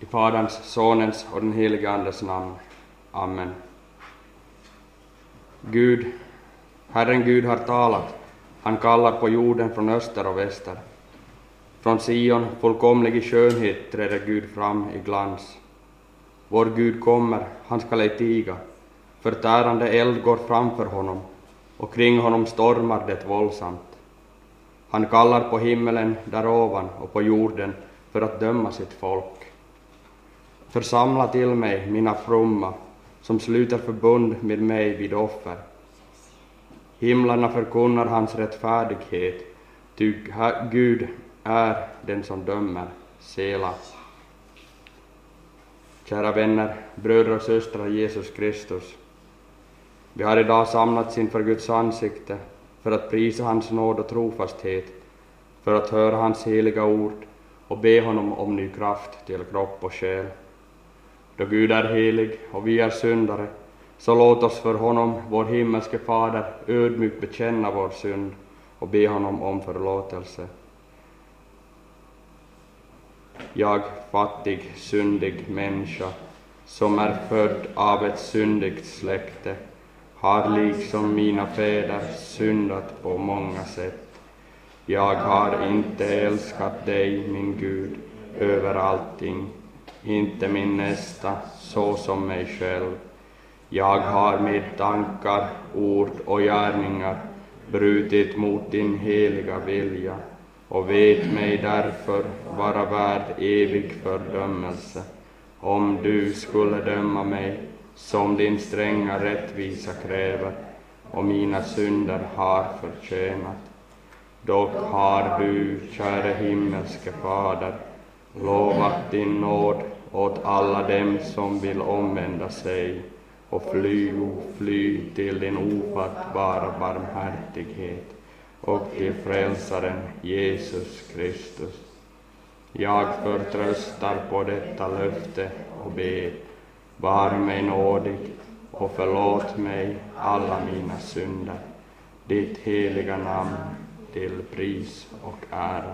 Faderns, Sonens och den helige Andes namn. Amen. Gud, Herren Gud har talat. Han kallar på jorden från öster och väster. Från Sion, fullkomlig i skönhet, träder Gud fram i glans. Vår Gud kommer, han skall ej tiga. Förtärande eld går framför honom, och kring honom stormar det våldsamt. Han kallar på himmelen där ovan och på jorden för att döma sitt folk. Församla till mig mina fromma, som sluter förbund med mig vid offer. Himlarna förkunnar hans rättfärdighet, ty Gud är den som dömer. Sela. Kära vänner, bröder och systrar i Jesus Kristus. Vi har idag samlats inför Guds ansikte för att prisa hans nåd och trofasthet, för att höra hans heliga ord och be honom om ny kraft till kropp och själ. Då Gud är helig och vi är syndare, så låt oss för honom, vår himmelske Fader, ödmjukt bekänna vår synd och be honom om förlåtelse. Jag, fattig, syndig människa, som är född av ett syndigt släkte, har liksom mina fäder syndat på många sätt. Jag har inte älskat dig, min Gud, över allting, inte min nästa så som mig själv. Jag har med tankar, ord och gärningar brutit mot din heliga vilja och vet mig därför vara värd evig fördömelse, om du skulle döma mig som din stränga rättvisa kräver och mina synder har förtjänat. Dock har du, käre himmelske Fader, lovat din nåd åt alla dem som vill omvända sig och fly till din ofattbara barmhärtighet och till frälsaren Jesus Kristus. Jag förtröstar på detta löfte och ber, var mig nådig och förlåt mig alla mina synder. Ditt heliga namn till pris och ära.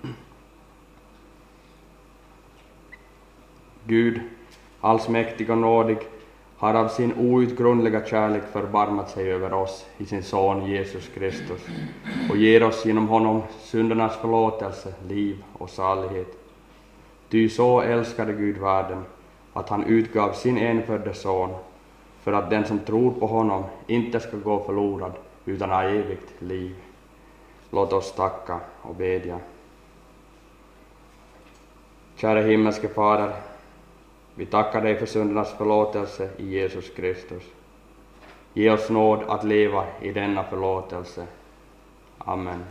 Gud, allsmäktig och nådig, har av sin outgrundliga kärlek förbarmat sig över oss i sin son Jesus Kristus och ger oss genom honom syndernas förlåtelse, liv och salighet. Ty så älskade Gud världen att han utgav sin enfödde son för att den som tror på honom inte ska gå förlorad utan ha evigt liv. Låt oss tacka och bedja. Kära himmelske Fader, vi tackar dig för syndernas förlåtelse i Jesus Kristus. Ge oss nåd att leva i denna förlåtelse. Amen.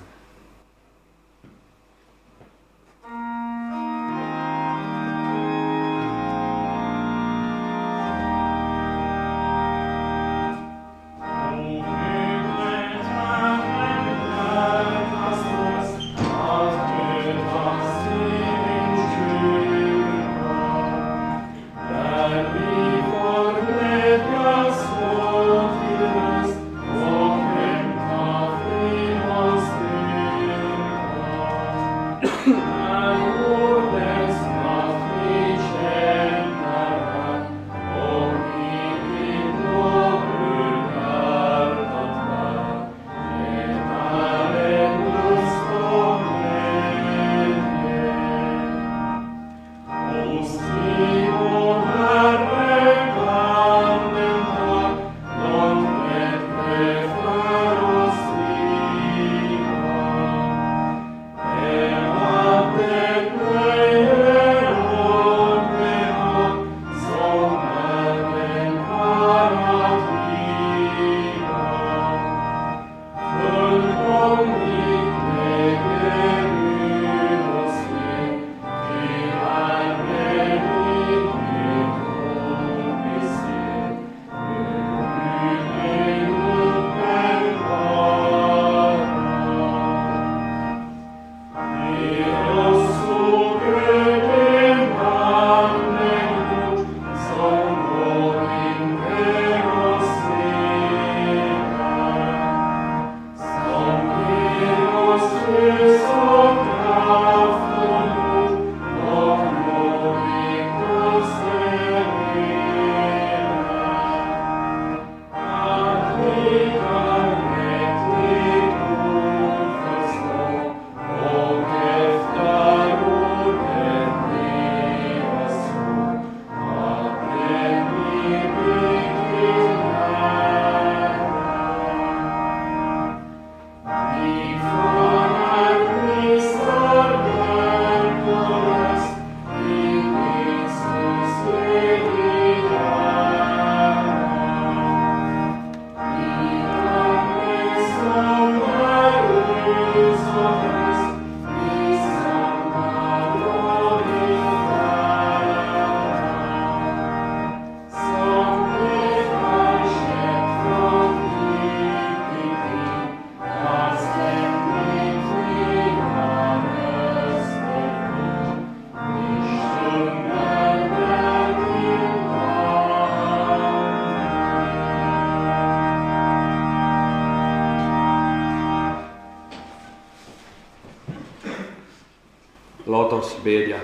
Låt oss bedja.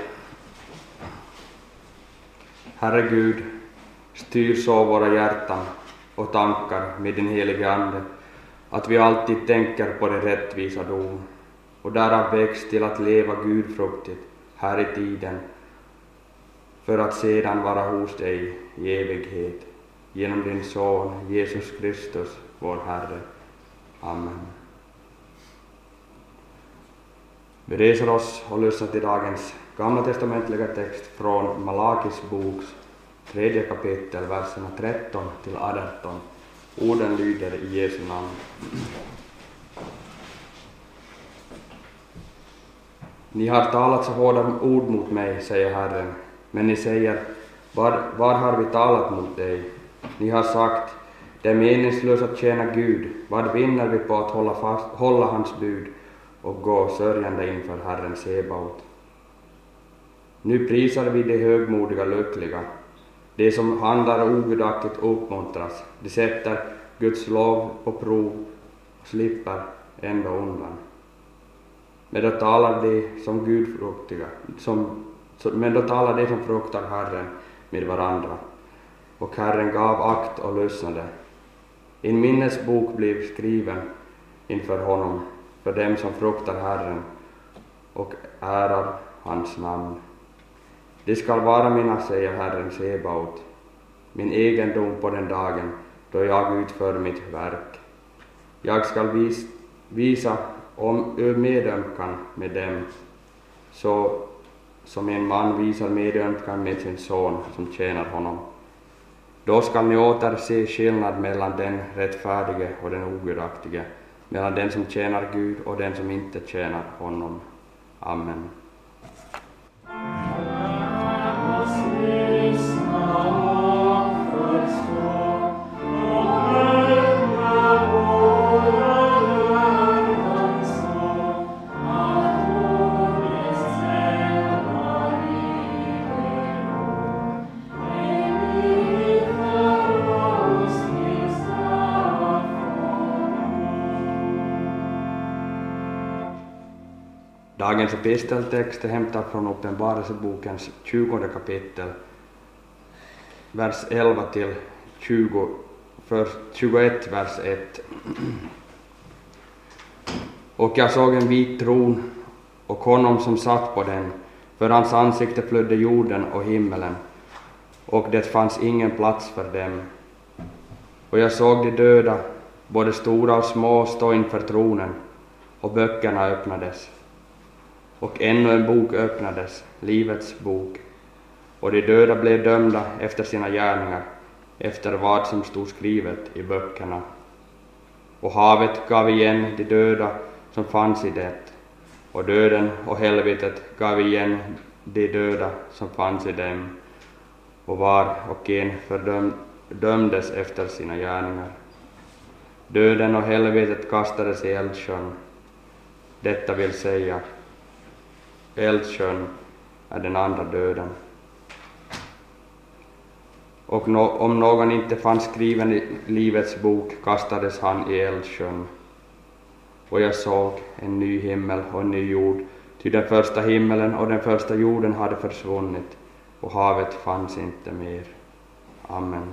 Herre Gud, styr så våra hjärtan och tankar med din helige Ande, att vi alltid tänker på det rättvisa dom och därav väcks till att leva gudfruktigt här i tiden, för att sedan vara hos dig i evighet, genom din Son Jesus Kristus, vår Herre. Amen. Vi reser oss och lyssnar till dagens gamla testamentliga text från Malakis boks 3 kapitel, verserna 13 till 18. Orden lyder i Jesu namn. Ni har talat så hårda ord mot mig, säger Herren, men ni säger, var har vi talat mot dig? Ni har sagt, det är meningslöst att tjäna Gud, vad vinner vi på att hålla hans bud och gå sörjande inför Herren Sebaot? Nu prisar vi de högmodiga lyckliga, de som handlar ogudaktigt uppmuntras, de sätter Guds lov på prov och slipper ändå undan. Men då talar de som gudfruktiga, men då talar de som fruktar Herren med varandra, och Herren gav akt och lyssnade. En minnesbok blev skriven inför honom för dem som fruktar Herren och ärar hans namn. Det skall vara mina, säger Herren Sebaot, min egendom på den dagen då jag utför mitt verk. Jag skall visa medömkan med dem, så som en man visar medömkan med sin son som tjänar honom. Då skall ni åter se skillnad mellan den rättfärdige och den ogudaktige, mellan den som tjänar Gud och den som inte tjänar honom. Amen. Dagens episteltext är hämtad från Uppenbarelsebokens 20 kapitel, vers 11 till 21, vers 1. Och jag såg en vit tron och honom som satt på den, för hans ansikte flödde jorden och himmelen, och det fanns ingen plats för dem. Och jag såg de döda, både stora och små, stå inför tronen, och böckerna öppnades. Och ännu en bok öppnades, livets bok, och de döda blev dömda efter sina gärningar, efter vad som stod skrivet i böckerna. Och havet gav igen de döda som fanns i det, och döden och helvetet gav igen de döda som fanns i dem, och var och en dömdes efter sina gärningar. Döden och helvetet kastades i eldsjön. Detta vill säga, eldsjön är den andra döden. Och om någon inte fanns skriven i livets bok kastades han i eldsjön. Och jag såg en ny himmel och en ny jord, ty den första himmelen och den första jorden hade försvunnit, och havet fanns inte mer. Amen.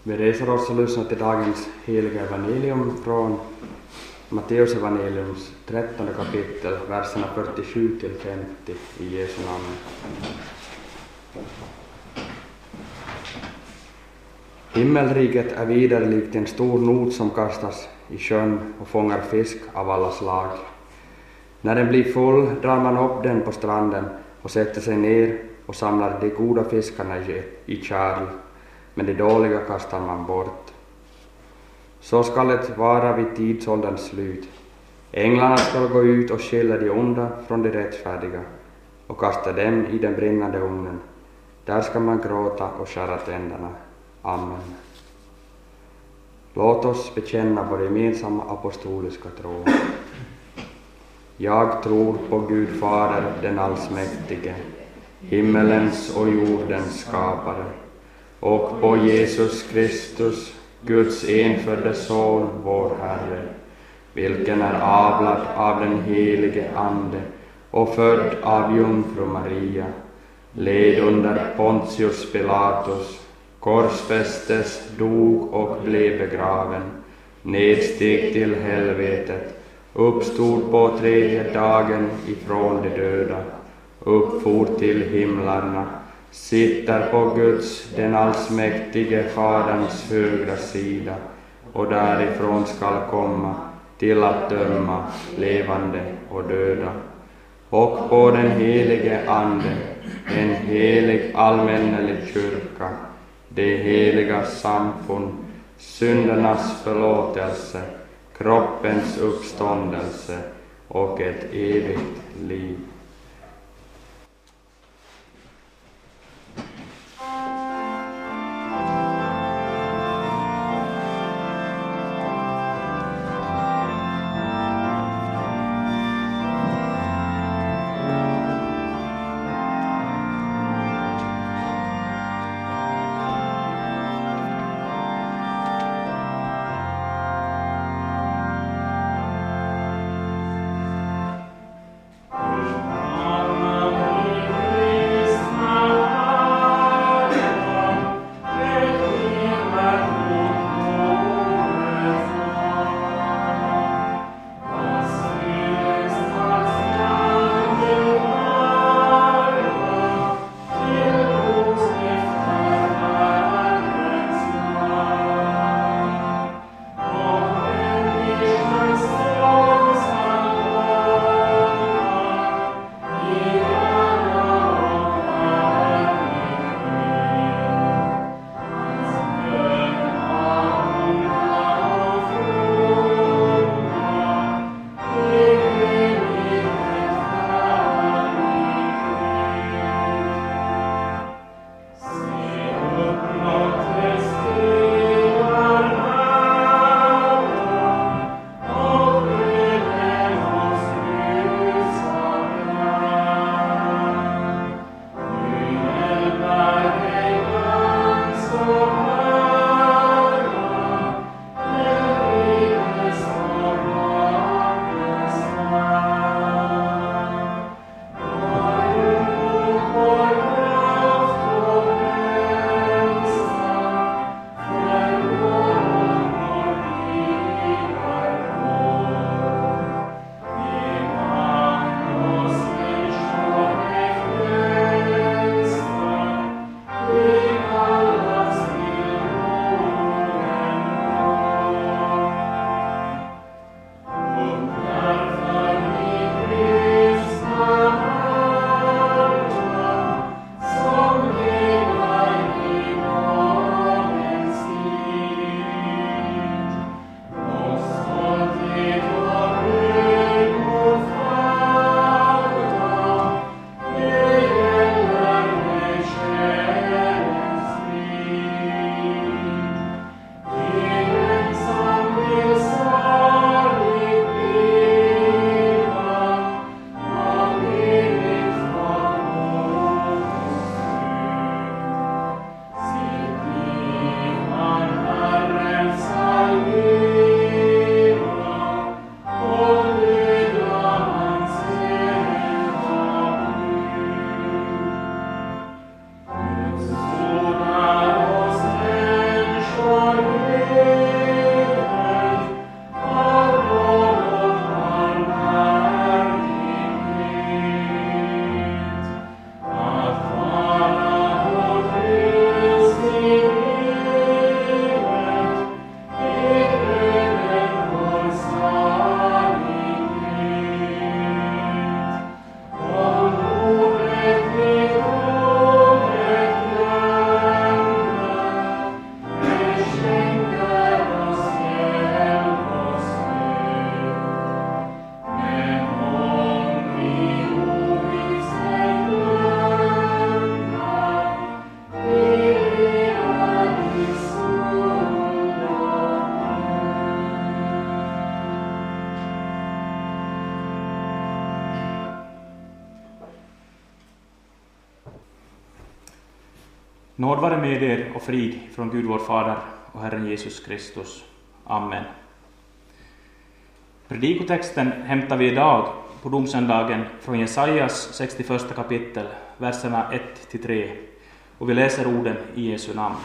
Vi reser oss och lyssnar till dagens heliga evangelium från Matteus evangeliums 13 kapitel, verserna 47 till 50 i Jesu namn. Himmelriket är vidare likt en stor not som kastas i sjön och fångar fisk av alla slag. När den blir full drar man upp den på stranden och sätter sig ner och samlar de goda fiskarna i kärl, men de dåliga kastar man bort. Så skall det vara vid tidsålderns slut. Änglarna skall gå ut och skilja de onda från de rättfärdiga och kasta dem i den brinnande ugnen. Där ska man gråta och skära tänderna. Amen. Låt oss bekänna vår gemensamma apostoliska tro. Jag tror på Gud Fader, den allsmäktige, himmelens och jordens skapare, och på Jesus Kristus, Guds enfödde son, vår Herre, vilken är avlad av den helige Ande och född av jungfru Maria, led under Pontius Pilatus, korsfästes, dog och blev begraven, nedsteg till helvetet, uppstod på tredje dagen ifrån de döda, uppfor till himlarna, sitter på Guds, den allsmäktige Faderns högra sida, och därifrån skall komma till att döma levande och döda. Och på den helige Ande, en helig allmännelig kyrka, det heliga samfund, syndernas förlåtelse, kroppens uppståndelse och ett evigt liv. Nåd vare med er och frid från Gud vår Fader och Herren Jesus Kristus. Amen. Predikotexten hämtar vi idag på domsöndagen från Jesajas 61 kapitel, verserna 1-3, och vi läser orden i Jesu namn.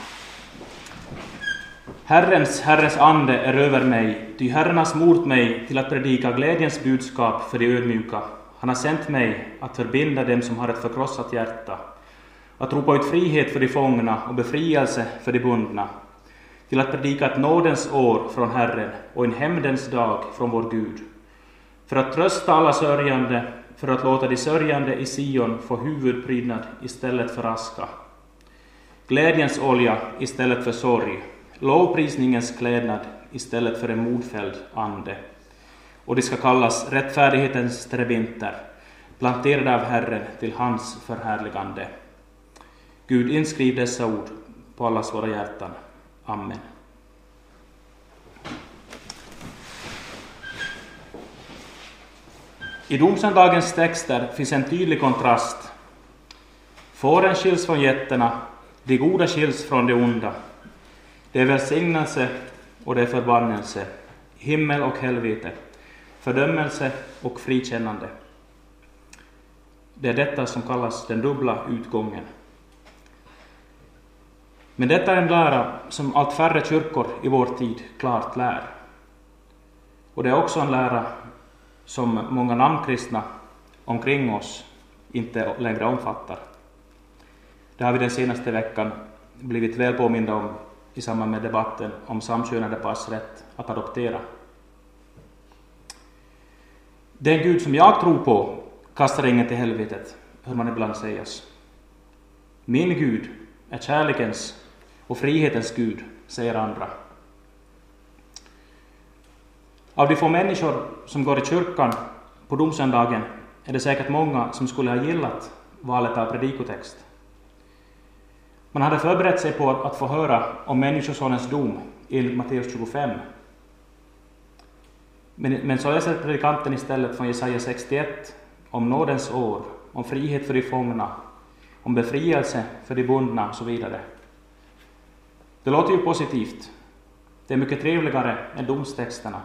Herrens ande är över mig, ty Herren har smort mig till att predika glädjens budskap för de ödmjuka. Han har sänt mig att förbinda dem som har ett förkrossat hjärta, att ropa ut frihet för de fångna och befrielse för de bundna, till att predika ett nådens år från Herren och en hämndens dag från vår Gud, för att trösta alla sörjande, för att låta de sörjande i Sion få huvudprydnad istället för aska, glädjens olja istället för sorg, lovprisningens klädnad istället för en modfälld ande. Och de ska kallas rättfärdighetens terebinter, planterade av Herren till hans förhärligande. Gud, inskriv dessa ord på allas våra hjärtan. Amen. I domsöndagens texter finns en tydlig kontrast. Fåren skiljs från getterna, de goda skiljs från de onda. Det är välsignelse och det är förbannelse, himmel och helvete, fördömelse och frikännande. Det är detta som kallas den dubbla utgången. Men detta är en lära som allt färre kyrkor i vår tid klart lär. Och det är också en lära som många namnkristna omkring oss inte längre omfattar. Det har vi den senaste veckan blivit väl påminda om i samband med debatten om samkönade pars rätt att adoptera. Den Gud som jag tror på kastar ingen till helvetet, hör man ibland sägas. Min Gud är kärlekens och frihetens Gud, säger andra. Av de få människor som går i kyrkan på domsöndagen är det säkert många som skulle ha gillat valet av predikotext. Man hade förberett sig på att få höra om Människosonens dom i Matteus 25. Men så läser predikanten istället från Jesaja 61 om nådens år, om frihet för de fångna, om befrielse för de bundna och så vidare. Det låter ju positivt. Det är mycket trevligare än domstexterna.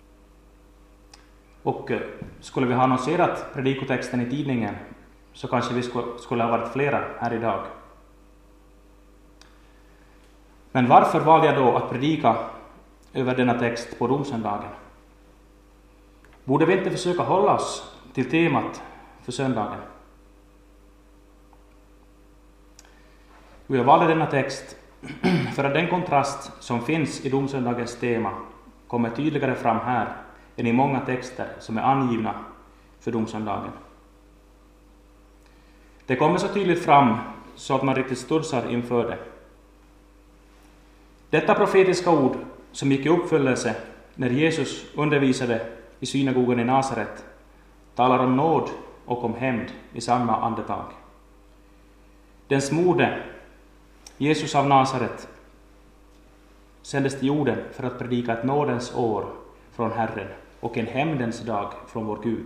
Och skulle vi ha annonserat predikotexten i tidningen så kanske vi skulle ha varit flera här idag. Men varför valde jag då att predika över denna text på domsöndagen? Borde vi inte försöka hålla oss till temat för söndagen? Jag valde denna text för att den kontrast som finns i domsöndagens tema kommer tydligare fram här än i många texter som är angivna för domsöndagen. Det kommer så tydligt fram så att man riktigt studsar inför det. Detta profetiska ord som gick i uppfyllelse när Jesus undervisade i synagogan i Nasaret talar om nåd och om hämnd i samma andetag. Den smorde Jesus av Nasaret sändes till jorden för att predika ett nådens år från Herren och en hämndens dag från vår Gud.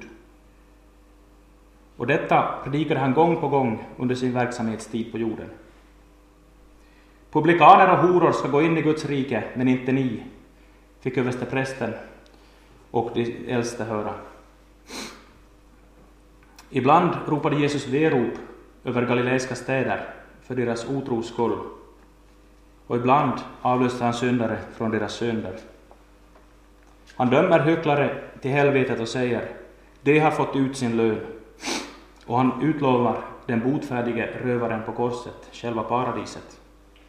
Och detta predikade han gång på gång under sin verksamhetstid på jorden. Publikaner och horor ska gå in i Guds rike, men inte ni, fick översteprästen och de äldste höra. Ibland ropade Jesus verop över galileiska städer för deras otros skull, och ibland avlöste han syndare från deras synder. Han dömer hycklare till helvetet och säger: de har fått ut sin lön, och han utlovar den botfärdige rövaren på korset, själva paradiset.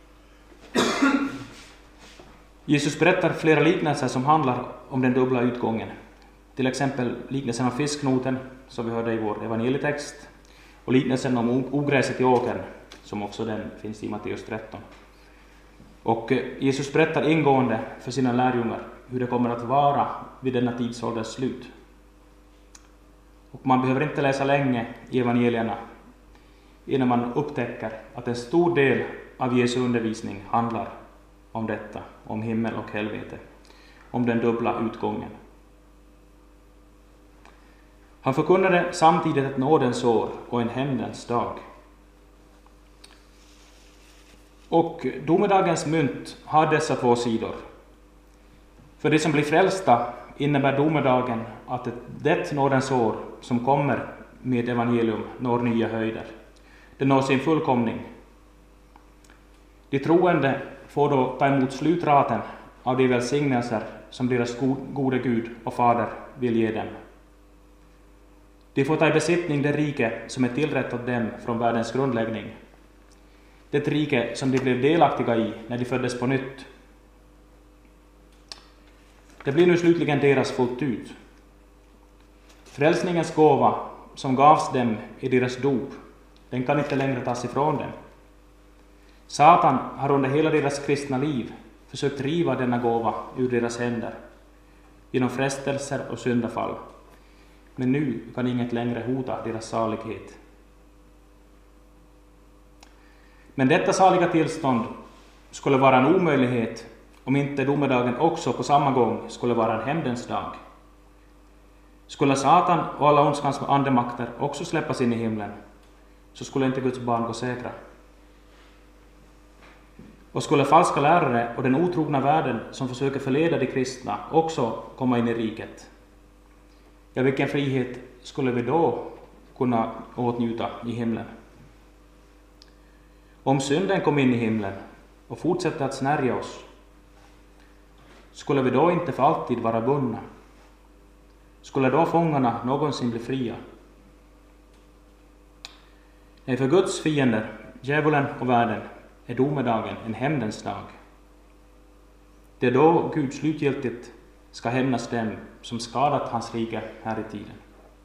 Jesus berättar flera liknelser som handlar om den dubbla utgången. Till exempel liknelsen om fisknoten som vi hörde i vår evangelietext, och liknelsen om ogräset i åkern som också den finns i Matteus 13. Och Jesus berättar ingående för sina lärjungar hur det kommer att vara vid denna tidsålders slut. Och man behöver inte läsa länge i evangelierna innan man upptäcker att en stor del av Jesu undervisning handlar om detta, om himmel och helvete, om den dubbla utgången. Han förkunnade samtidigt ett nådens år och en hämndens dag. Och domedagens mynt har dessa två sidor. För de som blir frälsta innebär domedagen att det nådens år som kommer med evangelium når nya höjder. Det når sin fullkomning. De troende får då ta emot slutraten av de välsignelser som deras gode Gud och Fader vill ge dem. De får ta i besittning det rike som är tillrättat dem från världens grundläggning. Det rike som de blev delaktiga i när de föddes på nytt. Det blir nu slutligen deras fullt ut. Frälsningens gåva som gavs dem i deras dop, den kan inte längre tas ifrån dem. Satan har under hela deras kristna liv försökt riva denna gåva ur deras händer genom frestelser och syndafall. Men nu kan inget längre hota deras salighet. Men detta saliga tillstånd skulle vara en omöjlighet om inte domedagen också på samma gång skulle vara en hämndens dag. Skulle Satan och alla ondskans andemakter också släppas in i himlen, så skulle inte Guds barn gå säkra. Och skulle falska lärare och den otrogna världen som försöker förleda de kristna också komma in i riket, ja, vilken frihet skulle vi då kunna åtnjuta i himlen? Om synden kom in i himlen och fortsätter att snärja oss, skulle vi då inte för alltid vara bundna? Skulle då fångarna någonsin bli fria? Nej, för Guds fiender, djävulen och världen, är domedagen en hämndens dag. Det är då Gud slutgiltigt ska hämnas dem som skadat hans rike här i tiden.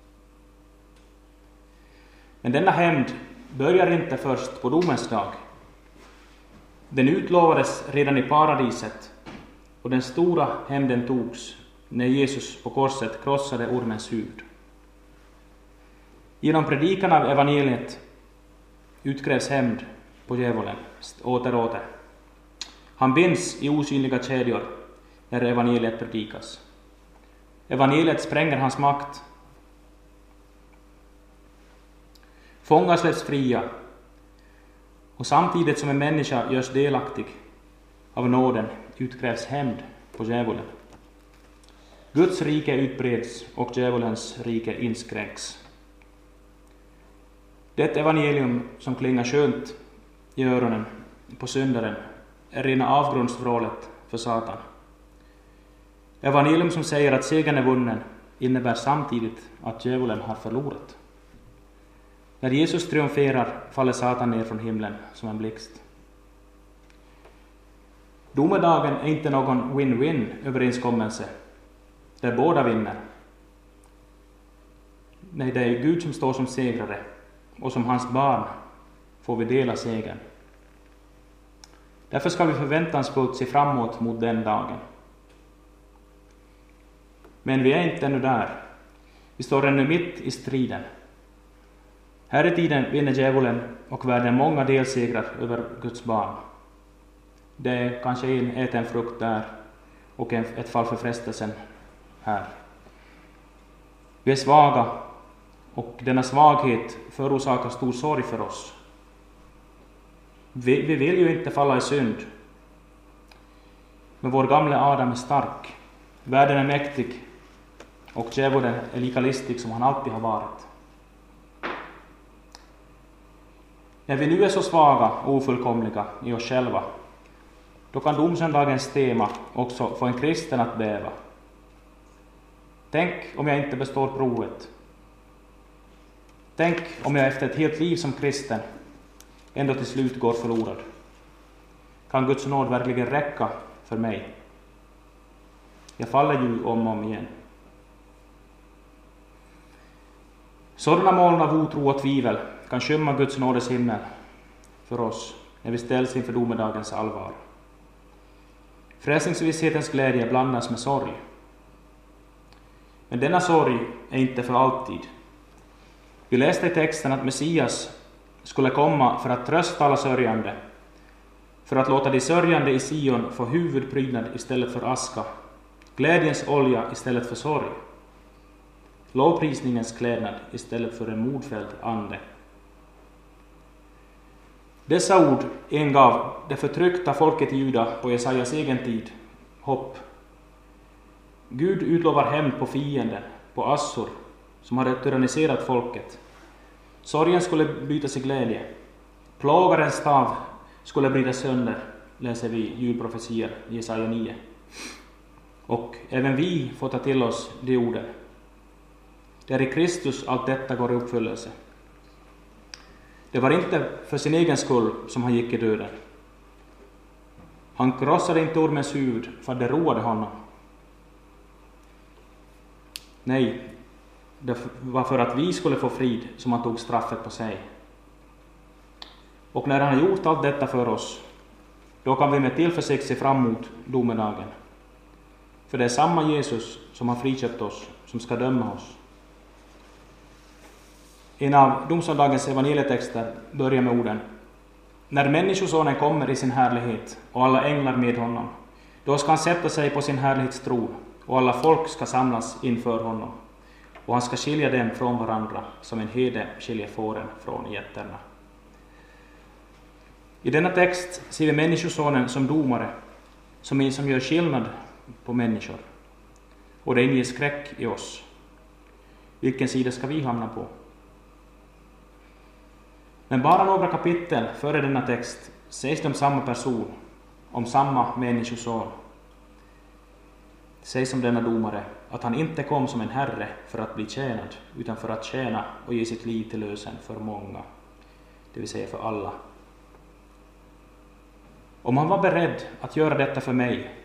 Men denna hämnd börjar inte först på domens dag. Den utlovades redan i paradiset, och den stora hämnden togs när Jesus på korset krossade ormens huvud. Genom predikan av evangeliet utkrävs hämnd på djävulen åter. Han binds i osynliga kedjor när evangeliet predikas. Evangeliet spränger hans makt. Fångar släpps fria, och samtidigt som en människa görs delaktig av nåden utkrävs hämnd på djävulen. Guds rike utbreds och djävulens rike inskränks. Det evangelium som klingar skönt i öronen på syndaren är rena avgrundsvrålet för Satan. Evangelium som säger att segern är vunnen innebär samtidigt att djävulen har förlorat. När Jesus triumferar faller Satan ner från himlen som en blixt. Domedagen är inte någon win-win överenskommelse där båda vinner. Nej, det är Gud som står som segrare, och som hans barn får vi dela segern. Därför ska vi förväntansfullt se framåt mot den dagen. Men vi är inte ännu där. Vi står ännu mitt i striden. Här i tiden vinner djävulen och världen många delsegrar över Guds barn. Det är kanske en äten frukt där och ett fall för frestelsen här. Vi är svaga, och denna svaghet förorsakar stor sorg för oss. Vi vill ju inte falla i synd. Men vår gamla Adam är stark. Världen är mäktig, och djävulen är lika listig som han alltid har varit. När vi nu är så svaga och ofullkomliga i oss själva, då kan domsöndagens tema också få en kristen att bäva. Tänk om jag inte består provet. Tänk om jag efter ett helt liv som kristen ändå till slut går förlorad. Kan Guds nåd verkligen räcka för mig? Jag faller ju om och om igen. Sådana moln av otro och tvivel kan skymma Guds nådes himmel för oss när vi ställs inför domedagens allvar. Frälsningsvisshetens glädje blandas med sorg. Men denna sorg är inte för alltid. Vi läste i texten att Messias skulle komma för att trösta alla sörjande, för att låta de sörjande i Sion få huvudprydnad istället för aska, glädjens olja istället för sorg, lovprisningens klädnad istället för en modfälld ande. Dessa ord ingav det förtryckta folket i Juda på Jesajas egen tid hopp. Gud utlovar hämnd på fienden, på Assur, som hade tyranniserat folket. Sorgen skulle bytas i glädje. Plågarens stav skulle brytas sönder, läser vi julprofetier i Jesaja 9. Och även vi får ta till oss de orden. Det är i Kristus allt detta går i uppfyllelse. Det var inte för sin egen skull som han gick i döden. Han krossade inte ormens huvud för att det roade honom. Nej, det var för att vi skulle få frid som han tog straffet på sig. Och när han har gjort allt detta för oss, då kan vi med tillförsikt se fram emot domedagen. För det är samma Jesus som har friköpt oss som ska döma oss. En av domsöndagens evangelietexter börjar med orden: när människosonen kommer i sin härlighet och alla änglar med honom, då ska han sätta sig på sin härlighetstron och alla folk ska samlas inför honom. Och han ska skilja dem från varandra som en herde skiljer fåren från getterna. I denna text ser vi människosonen som domare, som gör skillnad på människor. Och det inger skräck i oss. Vilken sida ska vi hamna på? Men bara några kapitel före denna text sägs det om samma person, om samma människoson. Det sägs om denna domare att han inte kom som en herre för att bli tjänad, utan för att tjäna och ge sitt liv till lösen för många, det vill säga för alla. Om han var beredd att göra detta för mig,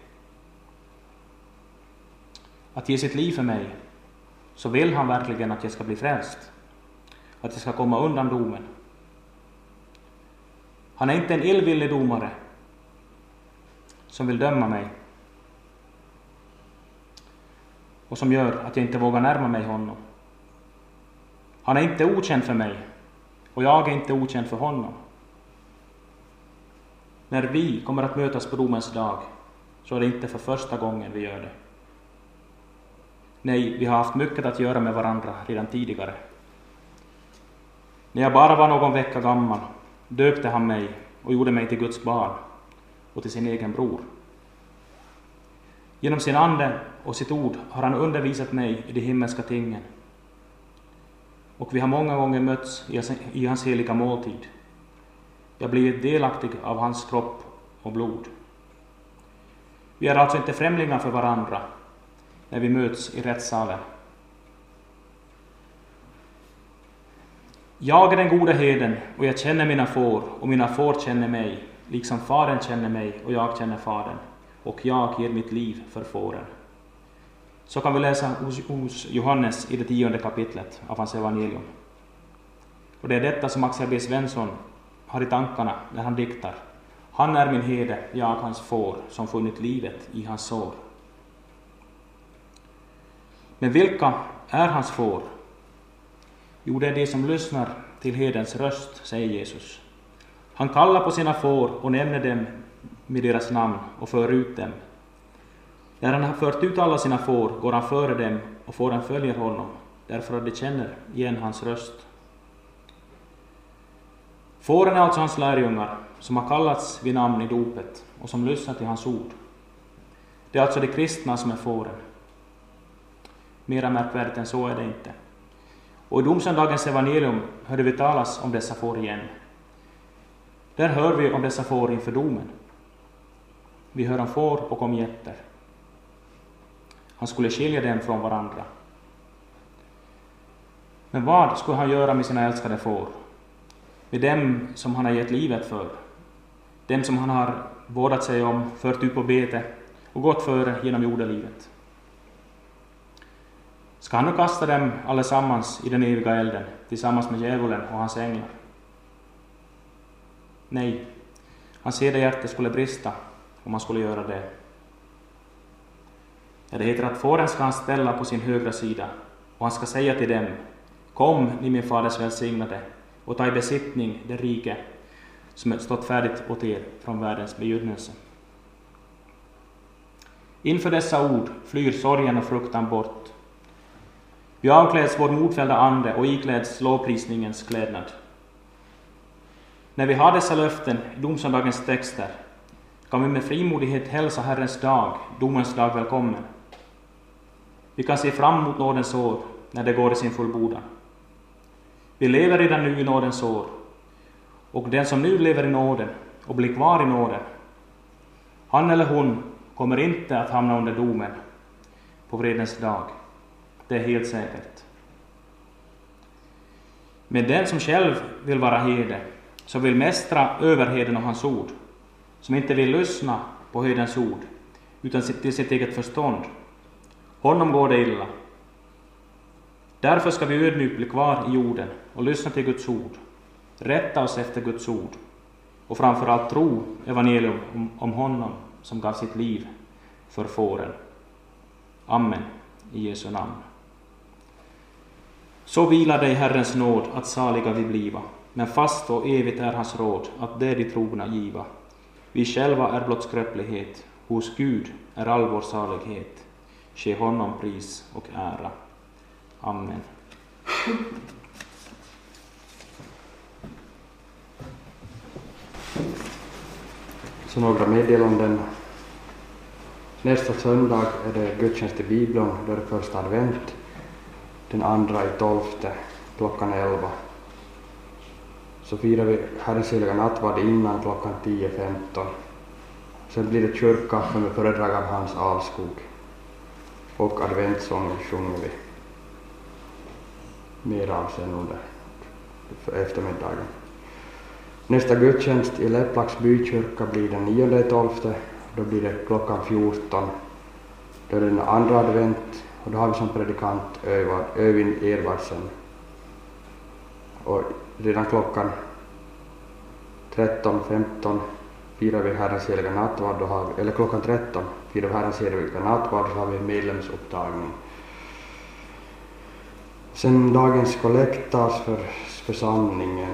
att ge sitt liv för mig, så vill han verkligen att jag ska bli frälst, att jag ska komma undan domen. Han är inte en illvillig domare som vill döma mig och som gör att jag inte vågar närma mig honom. Han är inte okänd för mig och jag är inte okänd för honom. När vi kommer att mötas på domens dag, så är det inte för första gången vi gör det. Nej, vi har haft mycket att göra med varandra redan tidigare. När jag bara var någon vecka gammal döpte han mig och gjorde mig till Guds barn och till sin egen bror. Genom sin ande och sitt ord har han undervisat mig i de himmelska tingen. Och vi har många gånger mötts i hans heliga måltid. Jag blivit delaktig av hans kropp och blod. Vi är alltså inte främlingar för varandra när vi möts i rättssalen. Jag är den goda herden och jag känner mina får och mina får känner mig, liksom Fadern känner mig och jag känner Fadern, och jag ger mitt liv för fåren. Så kan vi läsa hos Johannes i det 10:e kapitlet av hans evangelium. Och det är detta som Axel B. Svensson har i tankarna när han diktar: han är min herde, jag hans får, som funnit livet i hans sår. Men vilka är hans får? Jo, det är de som lyssnar till herdens röst, säger Jesus. Han kallar på sina får och nämner dem med deras namn och för ut dem. När han har fört ut alla sina får går han före dem och fåren följer honom, därför att de känner igen hans röst. Fåren är alltså hans lärjungar som har kallats vid namn i dopet och som lyssnar till hans ord. Det är alltså de kristna som är fåren. Mera märkvärdigt än så är det inte. Och i domsöndagens evangelium hörde vi talas om dessa får igen. Där hör vi om dessa får inför domen. Vi hör om får och om getter. Han skulle skilja dem från varandra. Men vad skulle han göra med sina älskade får? Med dem som han har gett livet för. Dem som han har vårdat sig om, fört ut på bete och gått före genom jordelivet. Ska han nu kasta dem allesammans i den eviga elden tillsammans med djävulen och hans änglar? Nej, hans hjärta skulle brista om han skulle göra det. Ja, det heter att fåren ska han ställa på sin högra sida och han ska säga till dem: kom, ni min faders välsignade, och ta i besittning det rike som stått färdigt åt er från världens begynnelse. Inför dessa ord flyr sorgen och fruktan bort. Vi avkläds vår modfällda ande och ikläds lovprisningens klädnad. När vi har dessa löften i domsöndagens texter kan vi med frimodighet hälsa Herrens dag, domens dag, välkommen. Vi kan se fram emot nådens år när det går i sin fullbordan. Vi lever redan nu i nådens år, och den som nu lever i nåden och blir kvar i nåden, han eller hon kommer inte att hamna under domen på vredens dag. Det är helt säkert. Men den som själv vill vara herde, som vill mästra överheden och hans ord, som inte vill lyssna på herdens ord utan till sitt eget förstånd, honom går det illa. Därför ska vi ödmjukt bli kvar i jorden och lyssna till Guds ord, rätta oss efter Guds ord och framförallt tro evangelium om honom som gav sitt liv för fåren. Amen, i Jesu namn. Så vilar dig Herrens nåd att saliga vi bliva, men fast och evigt är hans råd att det de trogna giva. Vi själva är blott skröplighet, hos Gud är all vår salighet. Ske honom pris och ära. Amen. Så några meddelanden. Nästa söndag är det gudstjänst i Bibeln, då är det första advent. Den 2/12 klockan 11. Så firar vi Herrens heliga nattvard innan klockan 10:15. Sen blir det kyrkkaffe med föredrag av Hans Alskog. Och adventssånger sjunger vi. Mer av sen under eftermiddagen. Nästa gudstjänst i Lepplaks bykyrka blir den 9/12. Då blir det klockan 14. Då är det den andra advent. Och då har vi som predikant Övin Edvardsen. Och redan klockan 13:15 firar vi Herrens heliga nattvard. Eller klockan 13 firar vi Herrens heliga nattvard, och så har vi medlemsupptagning. Sen dagens kollekt tas för församlingen.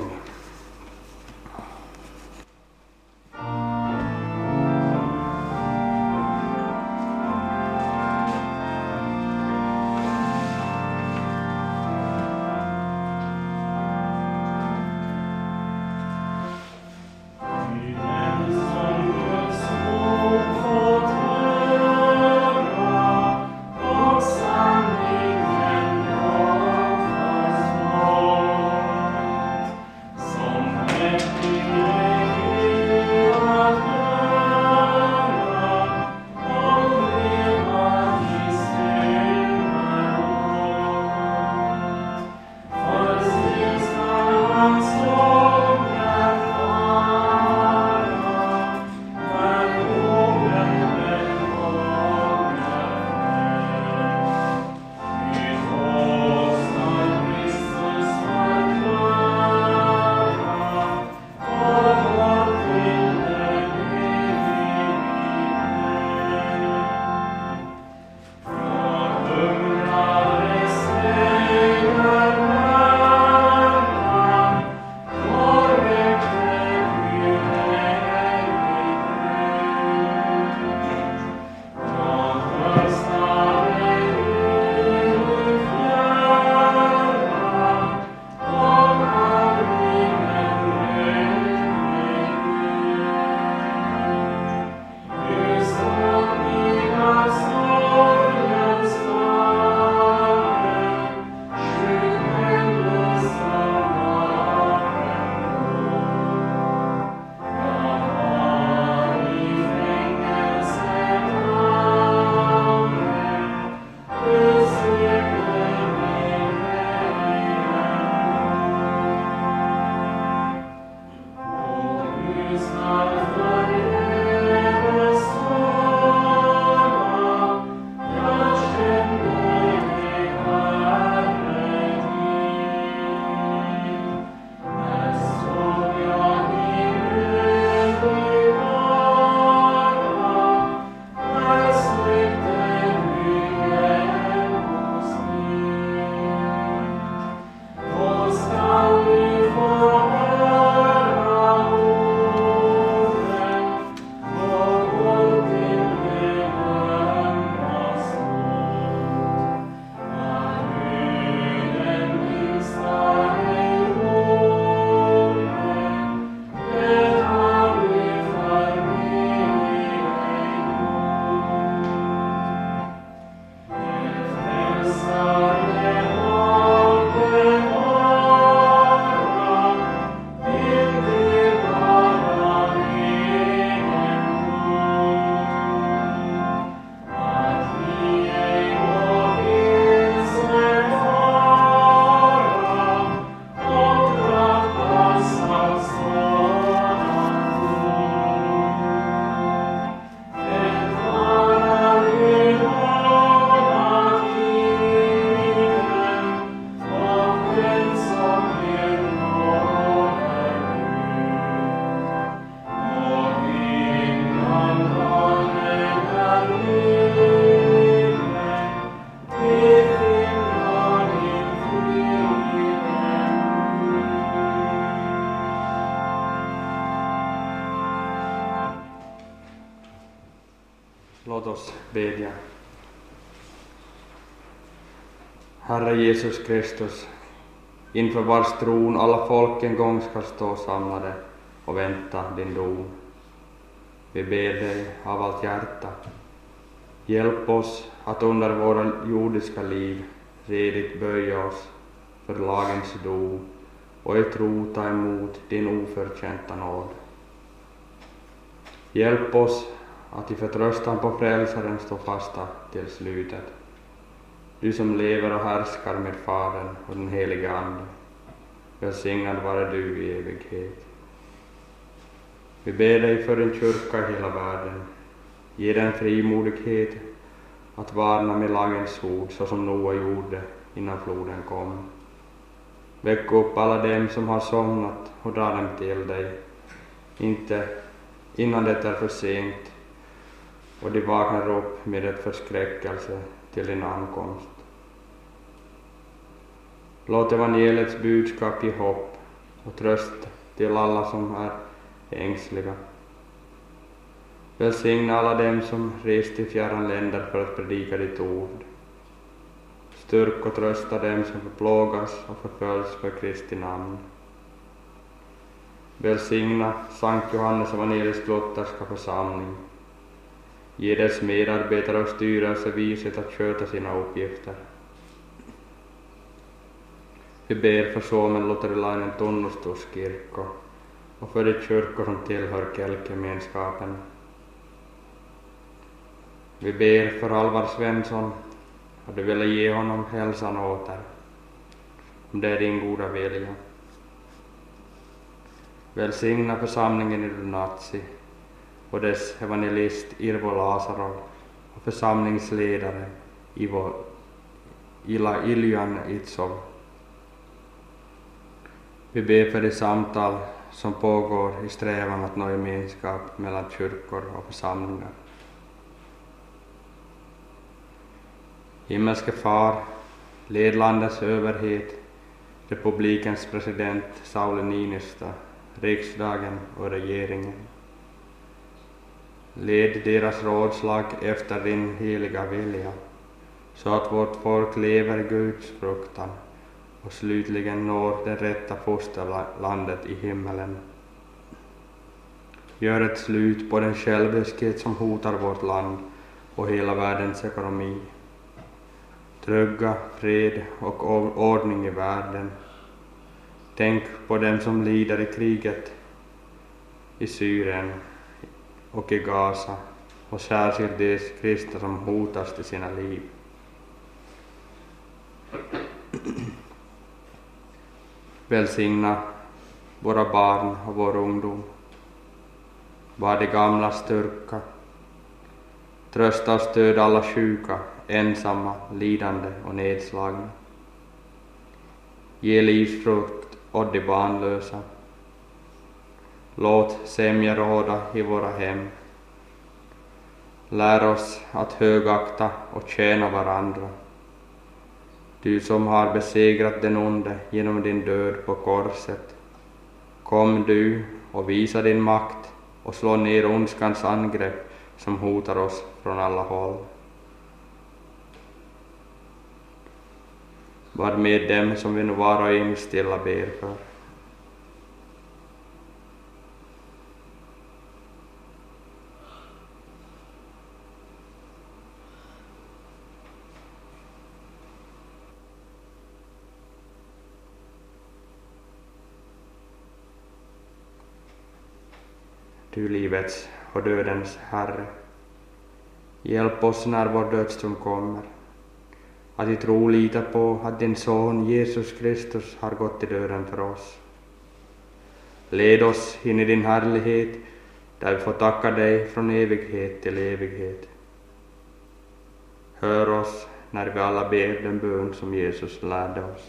Låt oss bedja. Herre Jesus Kristus, inför vars tron alla folk en gång ska stå samlade och vänta din dom. Vi ber dig av allt hjärta. Hjälp oss att under våra jordiska liv redigt böja oss för lagens dom och i tro ta emot din oförtjänta nåd. Hjälp oss att i förtröstan på frälsaren stå fasta till slutet. Du som lever och härskar med Fadern och den heliga Ande, välsignad vare du i evighet. Vi ber dig för din kyrka i hela världen. Ge den frimodighet att varna med lagens ord så som Noa gjorde innan floden kom. Väck upp alla dem som har somnat och dra dem till dig, inte innan det är för sent och de vaknar upp med ett förskräckelse till din ankomst. Låt evangeliets budskap ge hopp och tröst till alla som är ängsliga. Välsigna alla dem som rest till fjärran länder för att predika ditt ord. Styrk och trösta dem som förplågas och förföljs för Kristi namn. Välsigna Sankt Johannes evangelisk-lutherska församling. Ge dess medarbetare och styrelse vishet att sköta sina uppgifter. Vi ber för Suomen luterilainen tunnustuskirkko och för de kyrkor som tillhör Kelkgemenskapen. Vi ber för Alvar Svensson och du vill ge honom hälsan åter, om det är din goda vilja. Välsigna församlingen i Lunatsi och dess evangelist Irvo Lazarov och församlingsledare Iljan Itsov. Vi ber för de samtal som pågår i strävan att nå gemenskap mellan kyrkor och församlingar. Himmelske Far, led landets överhet, republikens president Sauli Niinistö, riksdagen och regeringen. Led deras rådslag efter din heliga vilja, så att vårt folk lever i Guds fruktan och slutligen når det rätta fosterlandet i himmelen. Gör ett slut på den själviskhet som hotar vårt land och hela världens ekonomi. Trygga fred och ordning i världen. Tänk på dem som lider i kriget i Syrien och i Gaza och särskilt de kristna som hotas till sina liv. Välsigna våra barn och vår ungdom. Var de gamla styrka. Trösta och stöd alla sjuka, ensamma, lidande och nedslagna. Ge livsfrukt åt de barnlösa. Låt sämja råda i våra hem. Lär oss att högakta och tjäna varandra. Du som har besegrat den onde genom din död på korset. Kom du och visa din makt och slå ner ondskans angrepp som hotar oss från alla håll. Var med dem som vi nu var och en stilla ber för. Du livets och dödens Herre, hjälp oss när vår dödsstund kommer, att i tro lita på att din son Jesus Kristus har gått i döden för oss. Led oss in i din härlighet, där vi får tacka dig från evighet till evighet. Hör oss när vi alla ber den bön som Jesus lärde oss.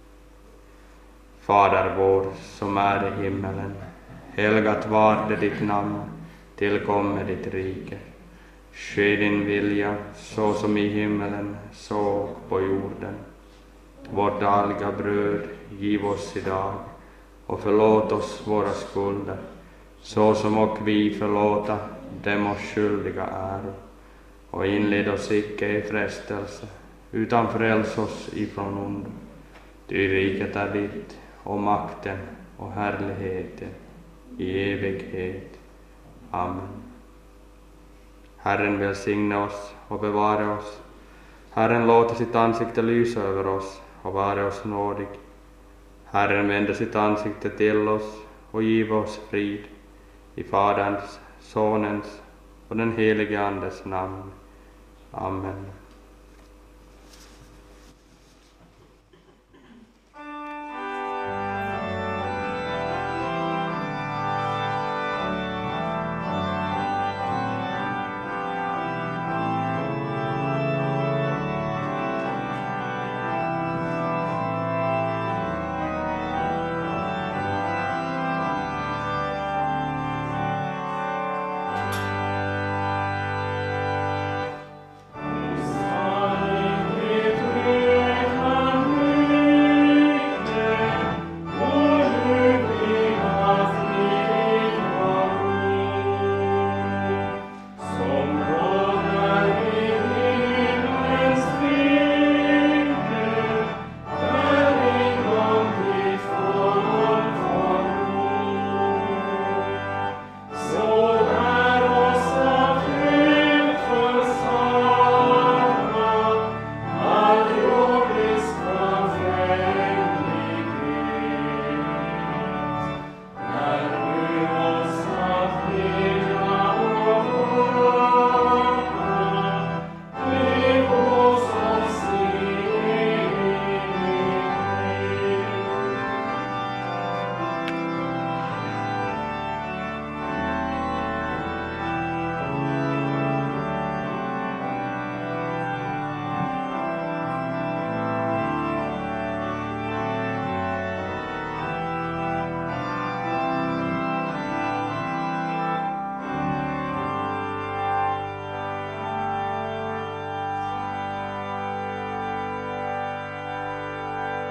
Fader vår som är i himmelen, helgat var det ditt namn, tillkommer ditt rike. Ske din vilja, så som i himmelen, så på jorden. Vårt dagliga bröd giv oss idag, och förlåt oss våra skulder, så som och vi förlåta dem oss skyldiga äro. och inled oss icke i frestelse, utan fräls oss ifrån ondo. Ty riket är ditt, och makten och härligheten i evighet. Amen. Herren välsigne oss och bevara oss. Herren låter sitt ansikte lysa över oss och vara oss nådig. Herren vänder sitt ansikte till oss och giva oss frid. I Faderns, Sonens och den helige Andes namn. Amen.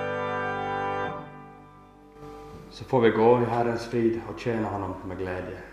Så får vi gå i Herrens frid och tjäna honom med glädje.